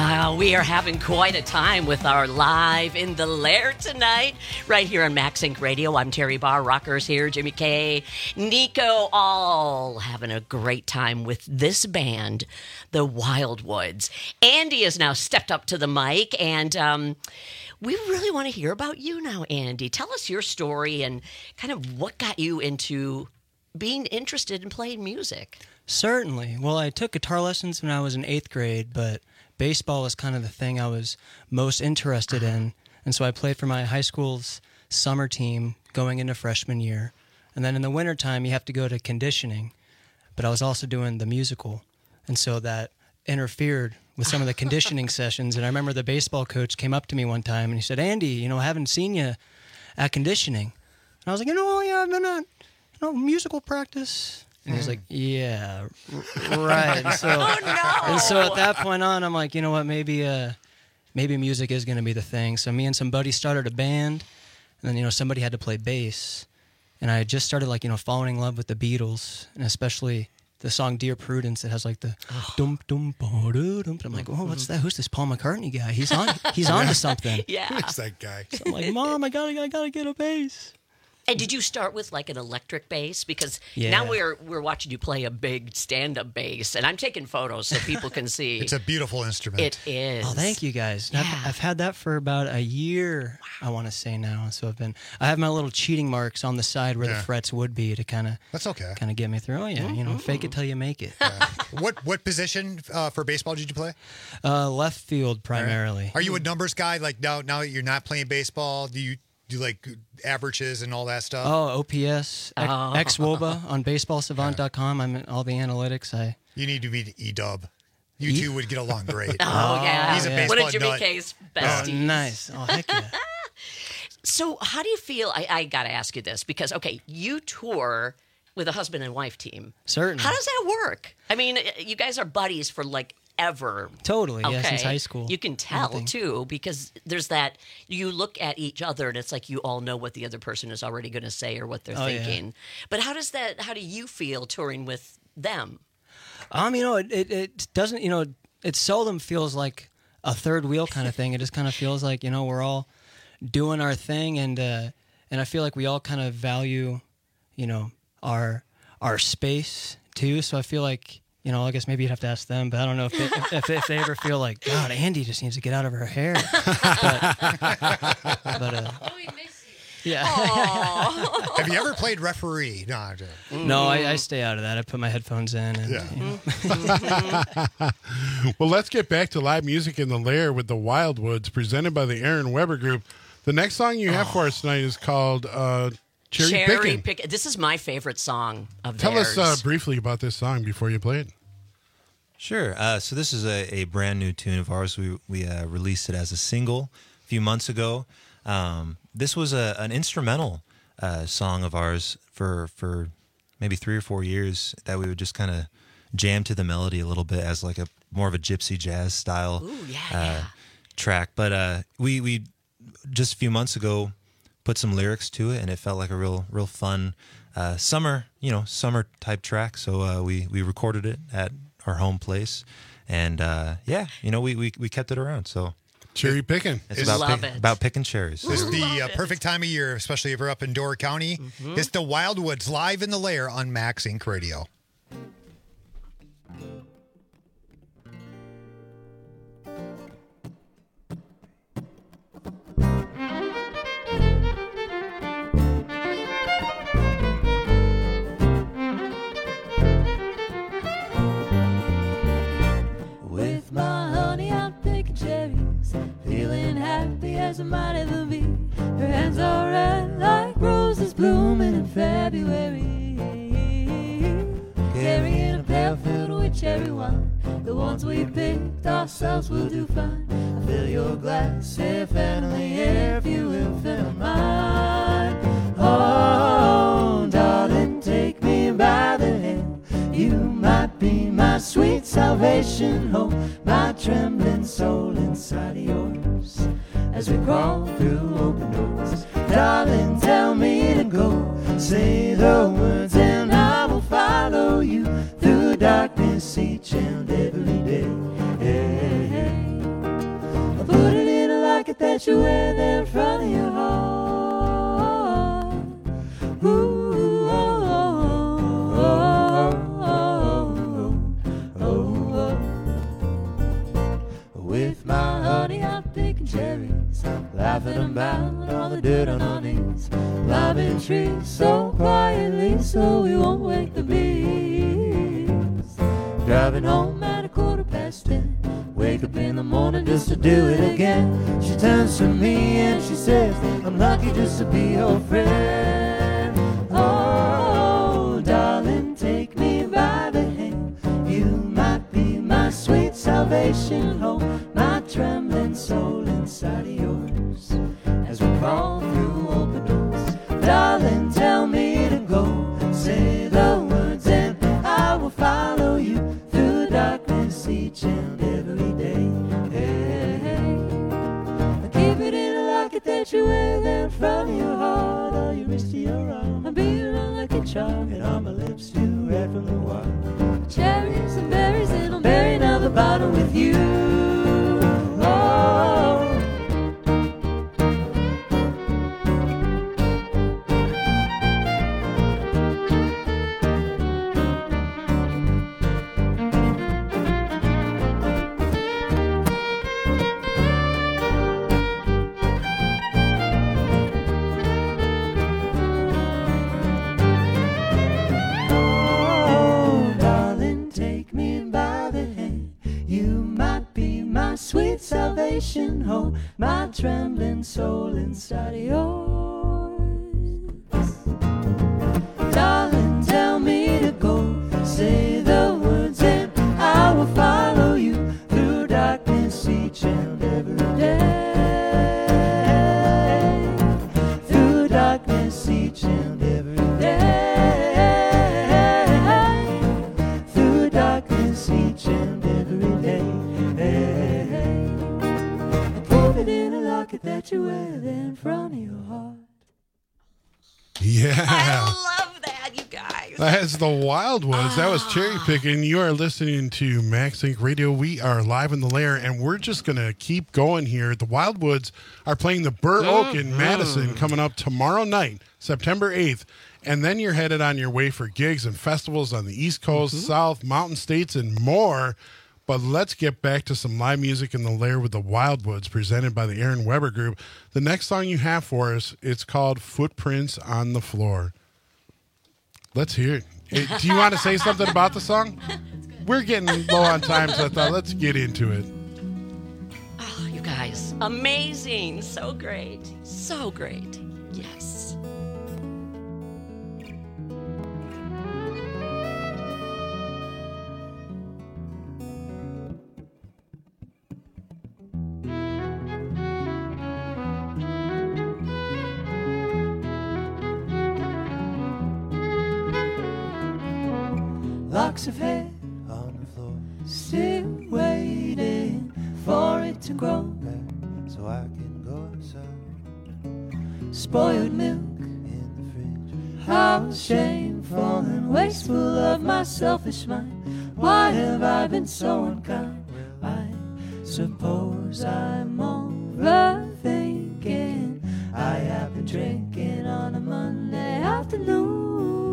Wow, we are having quite a time with our Live in the Lair tonight, right here on Max Inc Radio. I'm Terry Barr, Rockers here, Jimmy K, Nico, all having a great time with this band, the Wildwoods. Andy has now stepped up to the mic, and um, we really want to hear about you now, Andy. Tell us your story and kind of what got you into being interested in playing music.
Certainly. Well, I took guitar lessons when I was in eighth grade, but baseball was kind of the thing I was most interested in. And so I played for my high school's summer team going into freshman year. And then in the wintertime, you have to go to conditioning. But I was also doing the musical. And so that interfered with some of the conditioning sessions. And I remember the baseball coach came up to me one time and he said, Andy, you know, I haven't seen you at conditioning. And I was like, you know, yeah, I've been at you know, musical practice. And he was like, yeah, r- right. And so,
oh, no.
and so at that point on, I'm like, you know what, maybe uh, maybe music is going to be the thing. So me and some buddies started a band, and then, you know, somebody had to play bass. And I had just started, like, you know, falling in love with the Beatles, and especially the song Dear Prudence that has, like, the dum dum ba dum dum. I'm like, oh, what's that? Who's this Paul McCartney guy? He's on He's on to something.
Yeah.
Who's that guy?
So I'm like, Mom, I gotta, I gotta get a bass.
And did you start with like an electric bass? Because
Yeah.
now we're we're watching you play a big stand-up bass, and I'm taking photos so people can see.
It's a beautiful instrument.
It is.
Oh, thank you guys.
Yeah.
I've, I've had that for about a year, I want to say now. So I've been, I have my little cheating marks on the side where
Yeah.
the frets would be to kind of,
That's okay.
kind of get me through. Oh yeah, you know, fake it till you make it.
What what position uh, for baseball did you play?
Uh, left field primarily.
Are you a numbers guy? Like now, now that you're not playing baseball, do you do like averages and all that stuff?
Oh, O P S, X-
Oh.
X-Woba on baseball savant dot com. I'm in all the analytics. I
You need to meet E-Dub. You
E-
two would get along great.
Oh, yeah.
He's a
yeah.
baseball
One of Jimmy
nut.
K's
Oh,
besties.
nice. Oh, heck yeah.
So how do you feel? I, I got to ask you this because, okay, you tour with a husband and wife team.
Certainly.
How does that work? I mean, you guys are buddies for like ever.
Totally, yeah, since
Okay.
high school.
You can tell
Everything.
too because there's that you look at each other and it's like you all know what the other person is already going to say or what they're
Oh, yeah.
thinking. But how does that? How do you feel touring with them?
Um, you know, it, it, it doesn't, you know, it seldom feels like a third wheel kind of thing. It just kind of feels like, you know, we're all doing our thing, and uh, and I feel like we all kind of value, you know, our our space too. So I feel like, you know, I guess maybe you'd have to ask them, but I don't know if they, if, if, if they ever feel like, God, Andy just needs to get out of her hair. But, but uh, yeah.
Have you ever played referee? No, I don't.
No, I, I stay out of that. I put my headphones in. And,
Yeah.
you know.
Well, let's get back to live music in the Lair with the Wildwoods, presented by the Aaron Weber Group. The next song you have for us tonight is called uh, Cherry,
Cherry
Pickin'.
Pick. This is my favorite song of
Tell
theirs.
us uh, briefly about this song before you play it.
Sure. Uh, so this is a, a brand new tune of ours. We we uh, released it as a single a few months ago. Um, this was a, an instrumental uh, song of ours for for maybe three or four years that we would just kind of jam to the melody a little bit as like a more of a gypsy jazz style
Ooh, yeah,
uh,
yeah.
track. But uh, we we just a few months ago put some lyrics to it, and it felt like a real real fun uh, summer you know summer type track. So uh, we we recorded it at our home place, and uh, yeah, you know we, we we kept it around. So
cherry picking.
It's about
Love
pick,
it.
about picking cherries.
This is the uh, perfect time of year, especially if you're up in Door County. It's the Wildwoods live in the Lair on Max Inc Radio.
With my honey, I'm picking cherries, feeling happy as I might ever be. Her hands are red like roses blooming in February. Carrying a pail filled with cherry wine, the ones we picked ourselves will do fine. I fill your glass, if only if you will fill mine. Oh, darling, take me by the hand. You might be my sweet salvation, hope, my trembling soul inside of yours. As we crawl through open doors, darling, tell me to go. Say the words and I will follow you through darkness each and every day. Hey, hey, hey. that you wear there in front of your heart. Ooh, oh, oh, oh, oh, oh, oh. With my honey, I'm picking cherries, laughing about all the dirt on our knees, climbing trees so quietly so we won't wake the bees. Driving home at a quarter past ten, wake up in the morning just to do it again. She turns to me and she says, I'm lucky just to be your friend. Oh, darling, take me by the hand. You might be my sweet salvation home, my trembling soul inside of yours as we crawl through open doors. Darling, tell me to go, say the words and I will follow you through darkness each and every day. Hey, hey. Keep it in a locket that you wear there in front of your heart, or your wrist to your arm. I'm being like a charm, and on my lips too red from the wine. Cherries and berries, and I'm burying out the bottle with you. Oh. Sweet salvation home, my trembling soul inside of yours. Darling, tell me to go, say the words and I will follow you through darkness each and every day. Through darkness each and every day. Through darkness each and every day. In a locket that you wear there in front of your heart.
Yeah.
I love that, you guys.
That's the Wildwoods. That was cherry picking. You are listening to Max Inc Radio. We are live in the lair, and we're just going to keep going here. The Wildwoods are playing the Burr Oak in Madison coming up tomorrow night, September eighth. And then you're headed on your way for gigs and festivals on the East Coast, mm-hmm. South, Mountain States, and more. But let's get back to some live music in the lair with the Wildwoods, presented by the Aaron Weber Group. The next song you have for us, it's called Footprints on the Floor. Let's hear it. Hey, do you want to say something about the song? We're getting low on time, so I thought let's get into it.
Oh, you guys, amazing. So great. So great. Yes.
Locks of hair on the floor, still waiting for it to grow back so I can go outside. Spoiled milk in the fridge, how shameful and wasteful of my selfish mind. Why have I been so unkind? I suppose I'm overthinking. I have been drinking on a Monday afternoon.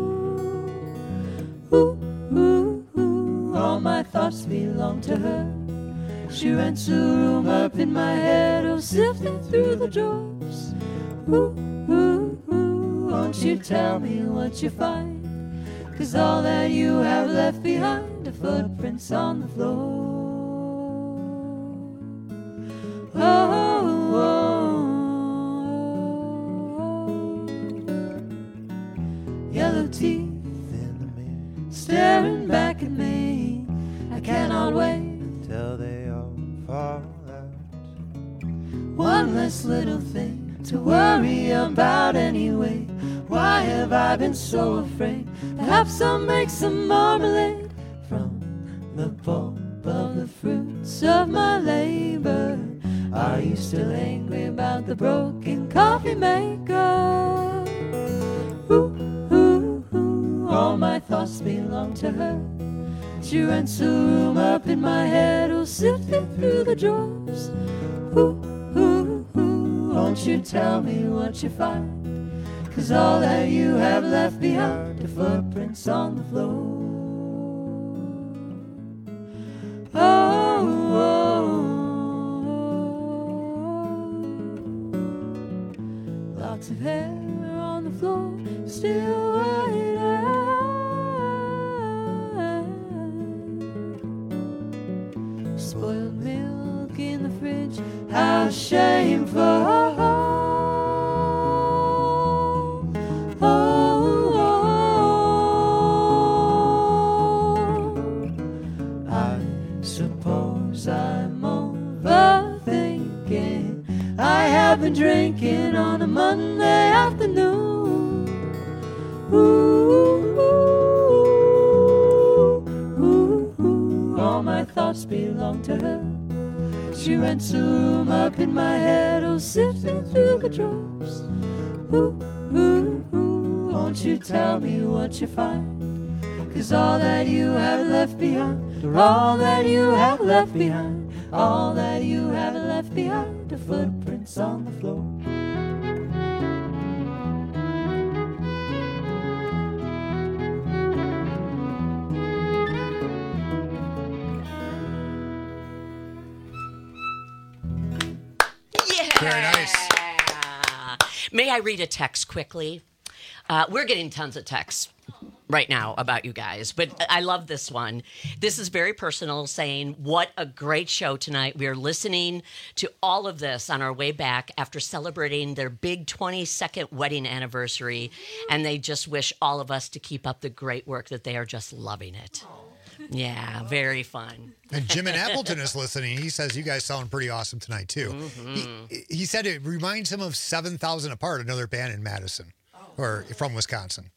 Ooh. Ooh, ooh, all my thoughts belong to her. She rents a room up in my head, oh, sifting through the drawers. Ooh, ooh, ooh, won't you tell me what you find? 'Cause all that you have left behind are footprints on the floor. Oh, oh, oh. Yellow teeth staring back at me. I cannot wait till they all fall out. One less little thing to worry about anyway. Why have I been so afraid? Perhaps I'll make some marmalade from the pulp of the fruits of my labor. Are you still angry about the broken coffee maker? Ooh, ooh, ooh, all my thoughts belong to her. She rents a room up in my head, oh, sifting through the drawers. Ooh, ooh, ooh, you tell me what you find? 'Cause all that you have left behind are footprints on the floor. Oh, oh, oh. Lots of hair on the floor, still white eyes. Spoiled milk in the fridge, how shameful. I've been drinking on a Monday afternoon. Ooh, ooh, ooh, ooh. All my thoughts belong to her. She rents a room up in my head, oh, sifting through the drops. Ooh, ooh, ooh. Won't you tell me what you find? 'Cause all that you have left behind, or all that you have left behind, all that you have left behind are footprints on the floor.
Yeah.
Very nice.
May I read a text quickly? Uh, we're getting tons of texts right now about you guys, but I love this one. This is very personal, saying, what a great show tonight. We are listening to all of this on our way back after celebrating their big twenty-second wedding anniversary, and they just wish all of us to keep up the great work, that they are just loving it. Yeah, very fun.
And Jim in Appleton is listening. He says you guys sound pretty awesome tonight, too.
Mm-hmm.
He, he said it reminds him of seven thousand Apart, another band in Madison, or from Wisconsin.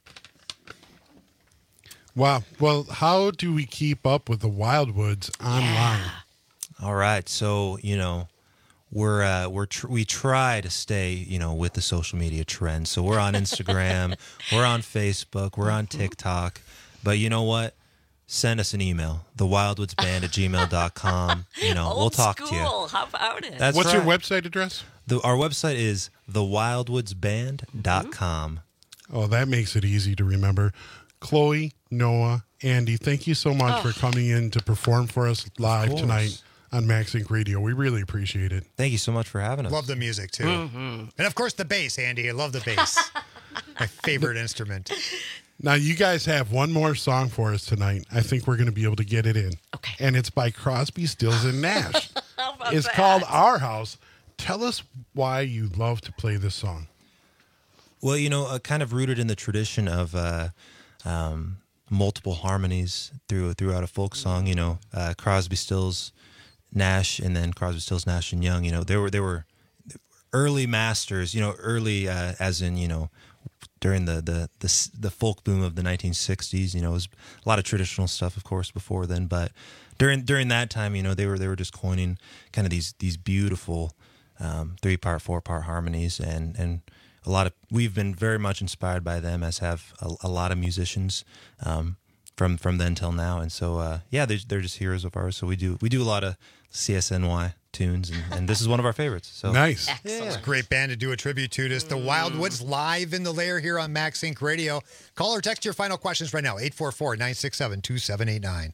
Wow. Well, how do we keep up with the Wildwoods online?
Yeah.
All right. So, you know, we're uh, we're tr- we try to stay, you know, with the social media trends. So we're on Instagram, we're on Facebook, we're on TikTok. But you know what? Send us an email, the wildwoods band at gmail dot com. You know,
Old
we'll talk
school.
to you.
How about it?
That's
What's
right.
your website address?
The, our website is the wildwoods band dot com.
Oh, that makes it easy to remember. Chloe, Noah, Andy, thank you so much
Oh.
for coming in to perform for us live
course.
tonight on Max Inc Radio. We really appreciate it.
Thank you so much for having us.
Love the music, too.
Mm-hmm.
And, of course, the bass, Andy. I love the bass. My favorite instrument.
Now, you guys have one more song for us tonight. I think we're going to be able to get it in.
Okay.
And it's by Crosby, Stills, and Nash.
How about
It's
that?
called Our House. Tell us why you love to play this song.
Well, you know, uh, kind of rooted in the tradition of uh, um, multiple harmonies through throughout a folk song. You know, uh, Crosby, Stills, Nash, and then Crosby, Stills, Nash, and Young. You know, they were they were early masters. You know, early uh, as in you know during the the the the folk boom of the nineteen sixties. You know, it was a lot of traditional stuff, of course, before then. But during during that time, you know, they were they were just coining kind of these these beautiful um, three part, four part harmonies, and and. A lot of we've been very much inspired by them, as have a, a lot of musicians um, from from then till now. And so, uh, yeah, they're, they're just heroes of ours. So we do we do a lot of C S N Y tunes, and, and this is one of our favorites. So
nice,
yeah. It's a great band to do a tribute to. It's the Wildwoods live in the Lair here on Max Inc Radio. Call or text your final questions right now. eight four four, nine six seven, two seven eight nine.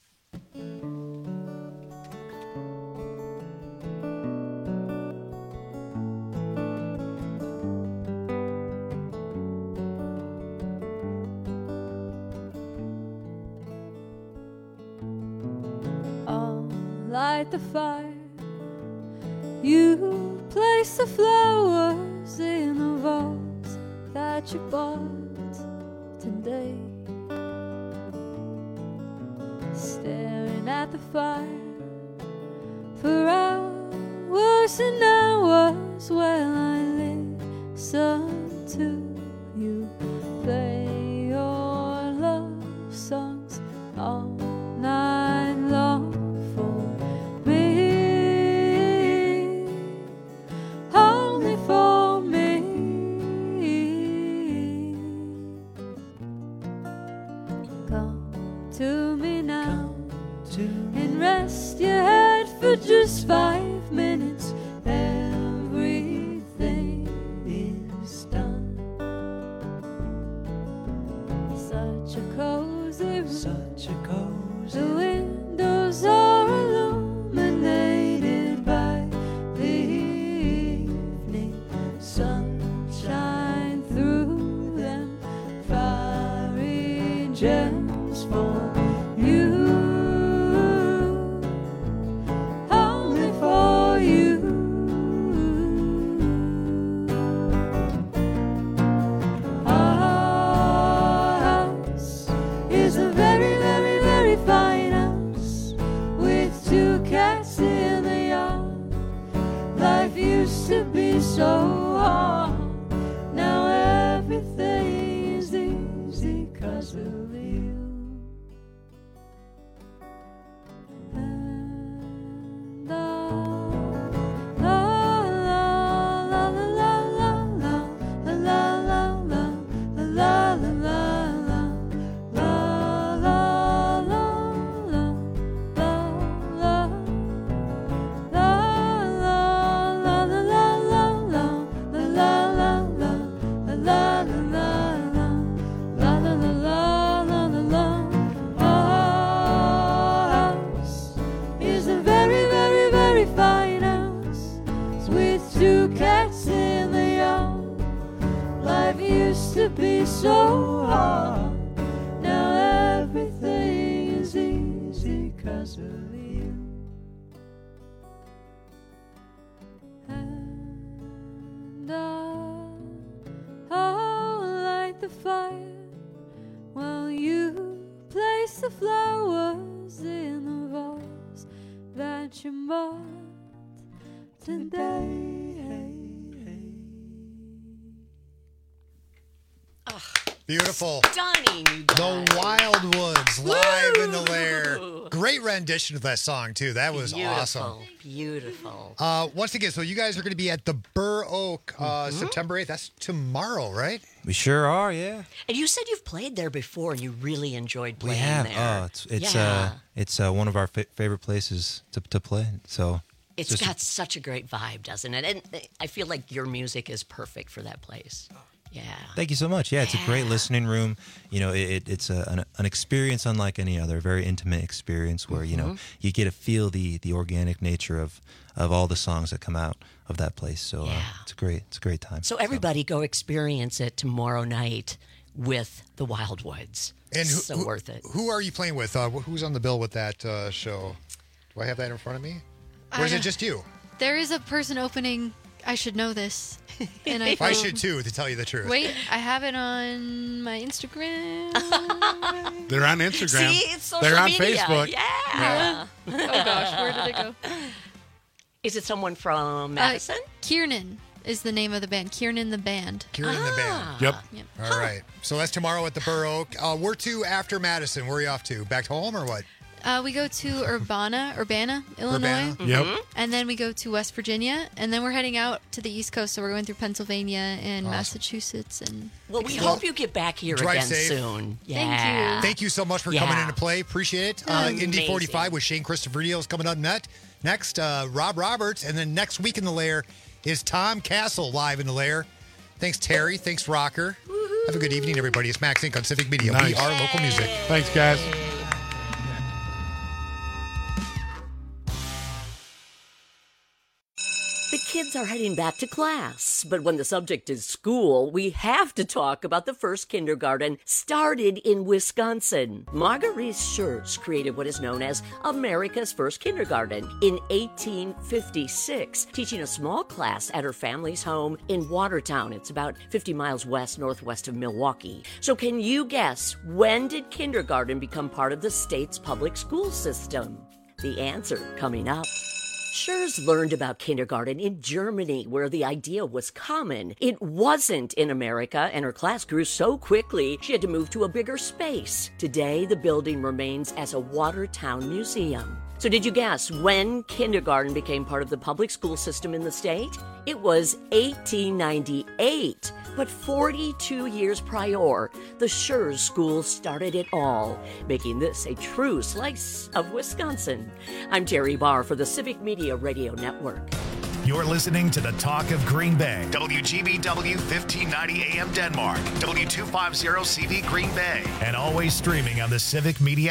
Light the fire. You place the flowers in the vase that you bought today. Staring at the fire for hours and hours while I listen to you play your love songs all night long. Just five minutes, everything to be so hard. Now everything is easy 'cause of you. And I, la la la la la la la la la la la la la la to be so hard. Now everything is easy 'cause of you. And I, I'll light the fire while you place the flowers in the vase that you bought today.
Beautiful.
Stunning, you guys.
The Wildwoods, live in the lair. Great rendition of that song, too. That was
Beautiful.
awesome.
Beautiful.
Uh, once again, so you guys are going to be at the Burr Oak uh, mm-hmm. September eighth. That's tomorrow, right?
We sure are, yeah.
And you said you've played there before and you really enjoyed playing
we have.
there.
Oh, it's it's
yeah.
uh, it's uh, one of our fa- favorite places to to play. So
it's
just,
got such a great vibe, doesn't it? And I feel like your music is perfect for that place. Yeah.
Thank you so much. Yeah, it's yeah. a great listening room. You know, it, it's a, an, an experience unlike any other, a very intimate experience where, mm-hmm. you know, you get to feel the the organic nature of, of all the songs that come out of that place. So yeah. uh, it's a great it's a great time.
So everybody so. go experience it tomorrow night with the Wildwoods.
And who,
so
who,
worth it.
Who are you playing with? Uh, who's on the bill with that uh, show? Do I have that in front of me? Or is it just you?
There is a person opening. I should know this. And I,
I should too, to tell you the truth.
Wait, I have it on my Instagram.
They're on Instagram.
See, it's social
They're on
media.
Facebook.
Yeah.
yeah. Oh gosh, where did it go?
Is it someone from Madison?
Uh, Kiernan is the name of the band. Kiernan the Band.
Kiernan ah. the Band.
Yep.
yep.
All huh. right. So that's tomorrow at the Burr Oak. Uh, we're to after Madison. Where are you off to? Back to home or what?
Uh, we go to Urbana, Urbana, Illinois.
Urbana.
Yep.
And then we go to West Virginia, and then we're heading out to the East Coast. So we're going through Pennsylvania and awesome. Massachusetts, and
well, we well, hope you get back here again
safe.
soon. Yeah.
Thank you.
Thank you so much for
yeah.
coming into play. Appreciate it. Uh, Indy forty-five with Shane Christoforito is coming up net. Next, uh, Rob Roberts, and then next week in the Lair is Tom Castle live in the Lair. Thanks, Terry. Thanks, Rocker. Woo-hoo. Have a good evening, everybody. It's Max Inc on Civic Media.
Nice.
We are local music.
Thanks, guys.
The kids are heading back to class, but when the subject is school, we have to talk about the first kindergarten started in Wisconsin. Marguerite Schurz created what is known as America's first kindergarten in eighteen fifty-six, teaching a small class at her family's home in Watertown. It's about fifty miles west northwest of Milwaukee. So can you guess, when did kindergarten become part of the state's public school system? The answer coming up. Schurz learned about kindergarten in Germany, where the idea was common. It wasn't in America, and her class grew so quickly she had to move to a bigger space. Today, the building remains as a Watertown museum. So did you guess when kindergarten became part of the public school system in the state? It was eighteen ninety-eight. But forty-two years prior, the Schurz School started it all, making this a true slice of Wisconsin. I'm Terry Barr for the Civic Media Radio Network.
You're listening to the Talk of Green Bay. W G B W fifteen ninety A M Denmark. W two fifty C V Green Bay. And always streaming on the Civic Media